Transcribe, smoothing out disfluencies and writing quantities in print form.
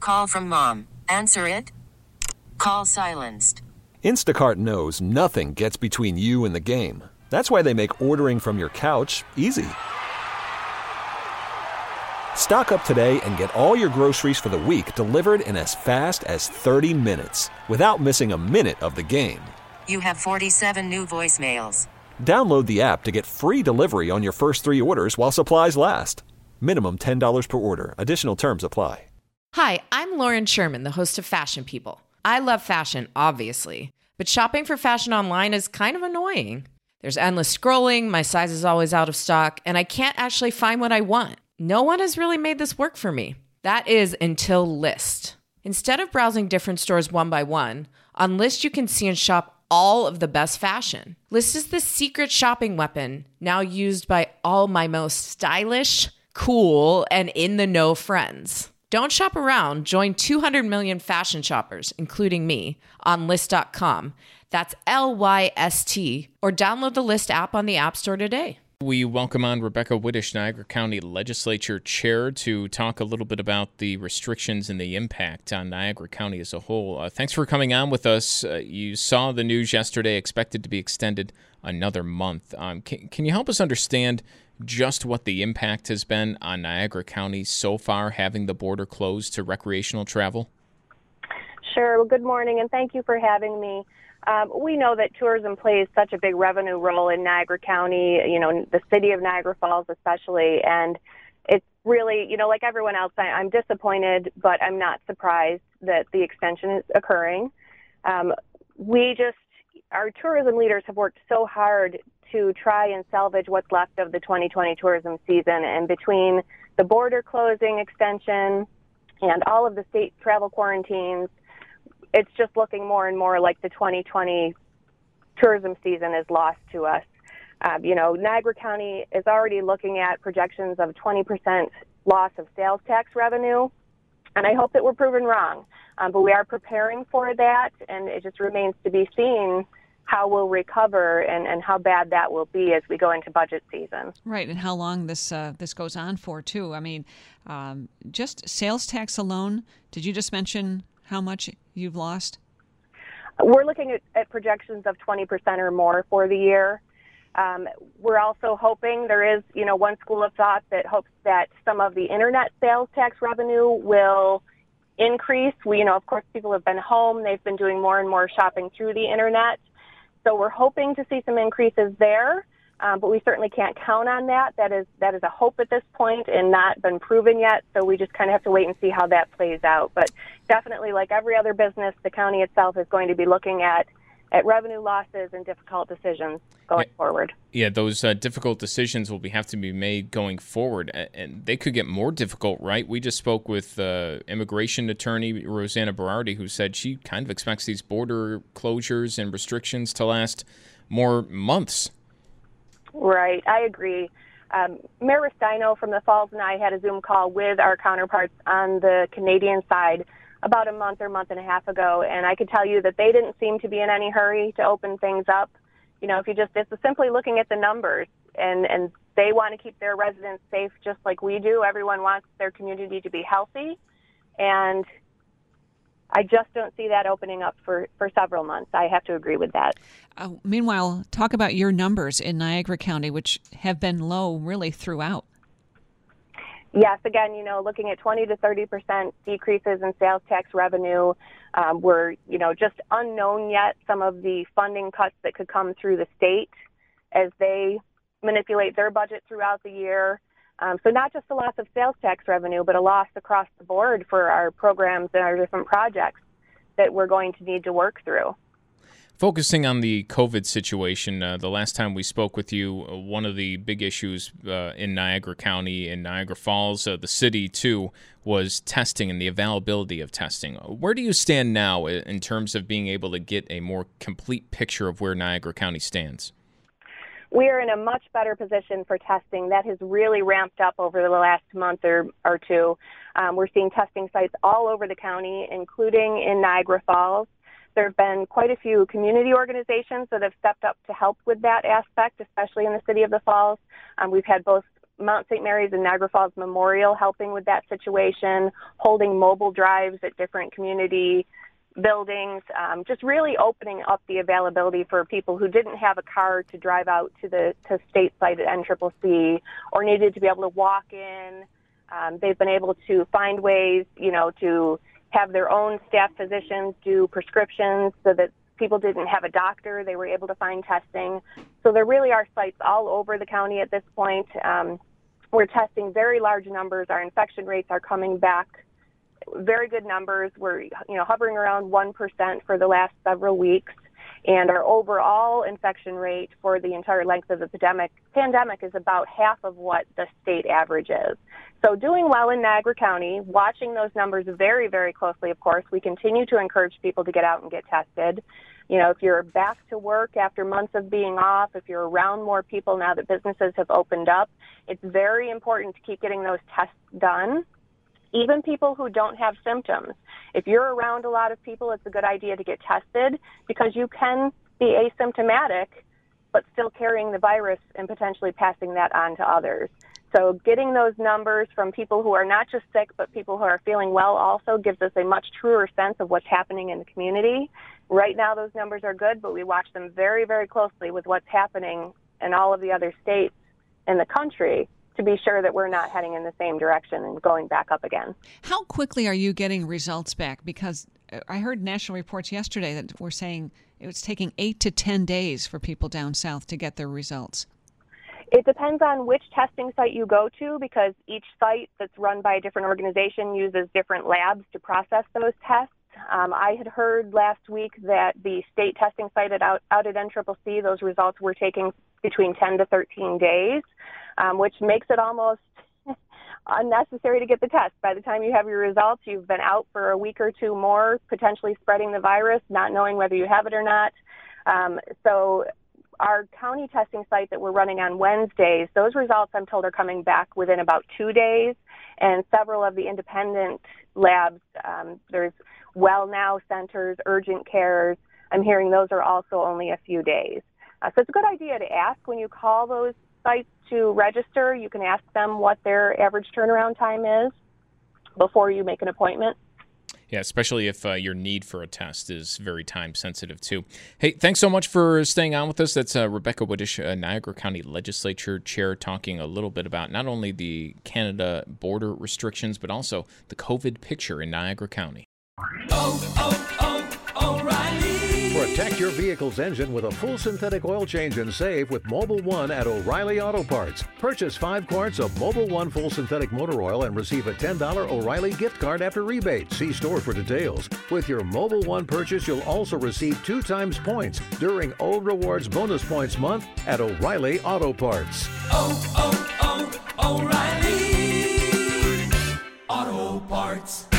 Call from mom. Answer it. Call silenced. Instacart knows nothing gets between you and the game. That's why they make ordering from your couch easy. Stock up today and get all your groceries for the week delivered in as fast as 30 minutes without missing a minute of the game. You have 47 new voicemails. Download the app to get free delivery on your first 3 orders while supplies last. Minimum $10 per order. Additional terms apply. Hi, I'm Lauren Sherman, the host of Fashion People. I love fashion, obviously, but shopping for fashion online is kind of annoying. There's endless scrolling, my size is always out of stock, and I can't actually find what I want. No one has really made this work for me. That is until Lyst. Instead of browsing different stores one by one, on Lyst you can see and shop all of the best fashion. Lyst is the secret shopping weapon now used by all my most stylish, cool, and in-the-know friends. Don't shop around. Join 200 million fashion shoppers, including me, on Lyst.com. That's Lyst, or download the Lyst app on the App Store today. We welcome on Rebecca Widish, Niagara County Legislature Chair, to talk a little bit about the restrictions and the impact on Niagara County as a whole. Thanks for coming on with us. You saw the news yesterday, expected to be extended another month. Can you help us understand just what the impact has been on Niagara County so far, having the border closed to recreational travel? Sure. Well, good morning, and thank you for having me. We know that tourism plays such a big revenue role in Niagara County, the city of Niagara Falls especially, and it's really, like everyone else, I'm disappointed, but I'm not surprised that the extension is occurring. Our tourism leaders have worked so hard to try and salvage what's left of the 2020 tourism season, and between the border closing extension and all of the state travel quarantines, it's just looking more and more like the 2020 tourism season is lost to us. Niagara County is already looking at projections of 20% loss of sales tax revenue, and I hope that we're proven wrong. But we are preparing for that, and it just remains to be seen how we'll recover and how bad that will be as we go into budget season. Right, and how long this goes on for, too. I mean, just sales tax alone, did you just mention how much you've lost? We're looking at projections of 20% or more for the year. We're also hoping, there is, one school of thought that hopes that some of the internet sales tax revenue will increase. Of course, people have been home. They've been doing more and more shopping through the internet. So we're hoping to see some increases there, but we certainly can't count on that. That is a hope at this point and not been proven yet, so we just kind of have to wait and see how that plays out. But definitely, like every other business, the county itself is going to be looking at revenue losses and difficult decisions going forward. Yeah, those difficult decisions will have to be made going forward, and they could get more difficult, right? We just spoke with immigration attorney Rosanna Berardi, who said she kind of expects these border closures and restrictions to last more months. Right, I agree. Mayor Restaino from the Falls and I had a Zoom call with our counterparts on the Canadian side about a month and a half ago, and I could tell you that they didn't seem to be in any hurry to open things up. It's simply looking at the numbers, and they want to keep their residents safe just like we do. Everyone wants their community to be healthy, and I just don't see that opening up for several months. I have to agree with that. Meanwhile, talk about your numbers in Niagara County, which have been low really throughout. Yes, again, looking at 20 to 30% decreases in sales tax revenue. We're, just unknown yet some of the funding cuts that could come through the state as they manipulate their budget throughout the year. So not just a loss of sales tax revenue, but a loss across the board for our programs and our different projects that we're going to need to work through. Focusing on the COVID situation, the last time we spoke with you, one of the big issues in Niagara County and Niagara Falls, the city too, was testing and the availability of testing. Where do you stand now in terms of being able to get a more complete picture of where Niagara County stands? We are in a much better position for testing. That has really ramped up over the last month or two. We're seeing testing sites all over the county, including in Niagara Falls. There have been quite a few community organizations that have stepped up to help with that aspect, especially in the city of the Falls. We've had both Mount St. Mary's and Niagara Falls Memorial helping with that situation, holding mobile drives at different community buildings, just really opening up the availability for people who didn't have a car to drive out to state site at NCCC or needed to be able to walk in. They've been able to find ways, to have their own staff physicians do prescriptions so that people didn't have a doctor. They were able to find testing. So there really are sites all over the county at this point. We're testing very large numbers. Our infection rates are coming back very good numbers. We're, hovering around 1% for the last several weeks. And our overall infection rate for the entire length of the pandemic is about half of what the state average is. So doing well in Niagara County, watching those numbers very, very closely, of course. We continue to encourage people to get out and get tested. If you're back to work after months of being off, if you're around more people now that businesses have opened up, it's very important to keep getting those tests done. Even people who don't have symptoms. If you're around a lot of people, it's a good idea to get tested because you can be asymptomatic but still carrying the virus and potentially passing that on to others. So getting those numbers from people who are not just sick but people who are feeling well also gives us a much truer sense of what's happening in the community. Right now those numbers are good, but we watch them very, very closely with what's happening in all of the other states in the country to be sure that we're not heading in the same direction and going back up again. How quickly are you getting results back? Because I heard national reports yesterday that were saying it was taking 8 to 10 days for people down south to get their results. It depends on which testing site you go to because each site that's run by a different organization uses different labs to process those tests. I had heard last week that the state testing site out at NCCC, those results were taking between 10 to 13 days. Which makes it almost unnecessary to get the test. By the time you have your results, you've been out for a week or two more, potentially spreading the virus, not knowing whether you have it or not. So our county testing site that we're running on Wednesdays, those results, I'm told, are coming back within about 2 days. And several of the independent labs, there's Well Now centers, urgent cares, I'm hearing those are also only a few days. So it's a good idea to ask when you call those sites to register. You can ask them what their average turnaround time is before you make an appointment. Yeah, especially if your need for a test is very time sensitive too. Hey, thanks so much for staying on with us. That's Rebecca Widish, Niagara County Legislature Chair, talking a little bit about not only the Canada border restrictions, but also the COVID picture in Niagara County. O'Reilly. Protect your vehicle's engine with a full synthetic oil change and save with Mobil 1 at O'Reilly Auto Parts. Purchase 5 quarts of Mobil 1 full synthetic motor oil and receive a $10 O'Reilly gift card after rebate. See store for details. With your Mobil 1 purchase, you'll also receive 2 times points during O Rewards Bonus Points Month at O'Reilly Auto Parts. O'Reilly Auto Parts.